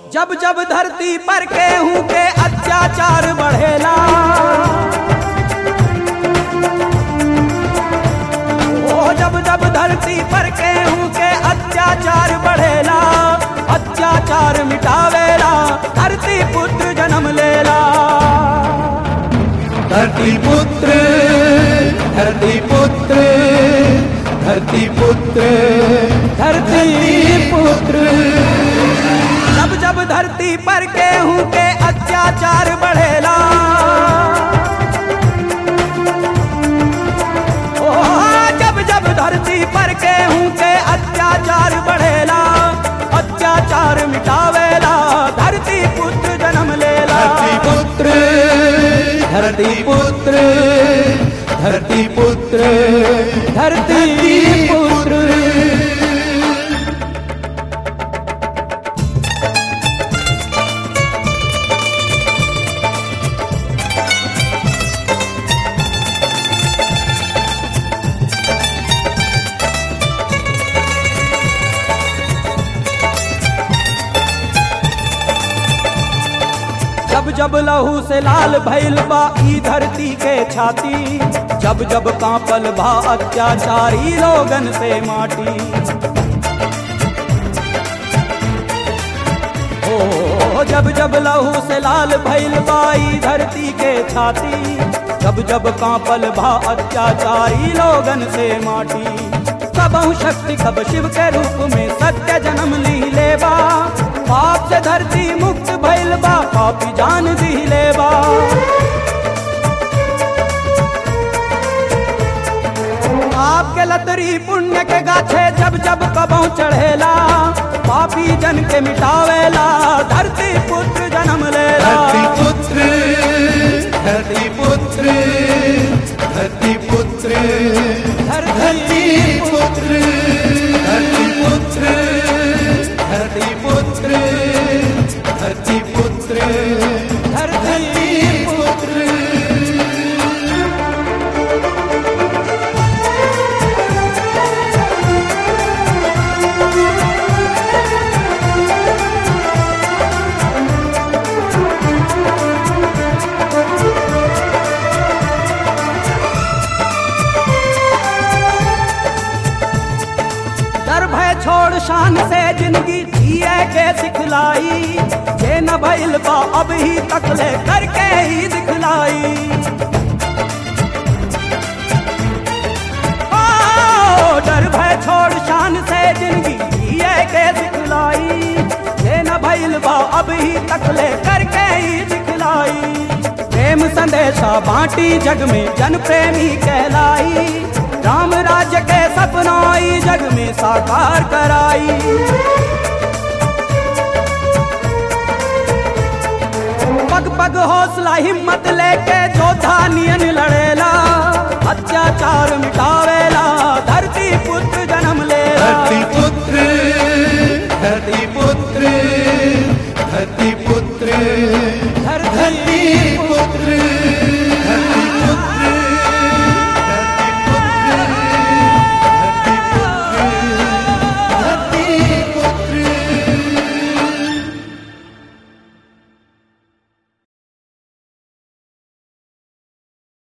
जब जब धरती पर केहू के अत्याचार बढ़ेला, ओ जब जब धरती पर केहू के अत्याचार बढ़ेला, अत्याचार मिटावेला धरती पुत्र जन्म लेला। धरती पुत्र, धरती पुत्र, धरती पुत्र, धरती पुत्र। जब जब धरती पर केहू के अत्याचार बढ़ेला, ओ जब जब धरती पर केहू के अत्याचार बढ़ेला, अत्याचार मिटावेला धरती पुत्र जन्म लेला। धरती पुत्र, धरती पुत्र, धरती पुत्र, धरती पुत्र। जब जब लहू से लाल भइल बा ई धरती के छाती, जब जब कांपल बा अत्याचारी लोगन से माटी। ओ जब जब लहू से लाल भइल बा ई धरती के छाती, जब जब कांपल बा अत्याचारी लोगन से माटी। कबहु शक्ति कब शिव के रूप में सत्य जन्म ली लेबा, पाप से धरती मुक्त भइल बा पापी जान दी लेबा। आपके लतरी पुण्य के गाछे जब जब कबहु चढ़ेला, पापी जन के मिटावेला धरती पुत्र जन्म लेला। धरती पुत्र, धरती पुत्र, धरती पुत्र, धरती पुत्र, धरती पुत्र, धरती पुत्र, धरती पुत्र, धरती पुत्र। डर भय छोड़ शान से जिंदगी जिए के सिखलाई, जे न भइल बा अब ही तकले करके ही दिखलाई। ओ डर भय छोड़ शान से जिंदगी जिए के सिखलाई, जे न भइल बा अब ही तकले करके ही दिखलाई। प्रेम संदेशा बांटी जग में जन प्रेमी कहलाई, राम राज्य के सपनाई जग में साकार कराई। पग पग हौसला हिम्मत लेके योद्धा नियन लड़ेला, अत्याचार मिटावेला धरती पुत्र जन्म लेला। धरती पुत्र, धरती पुत्र, धरती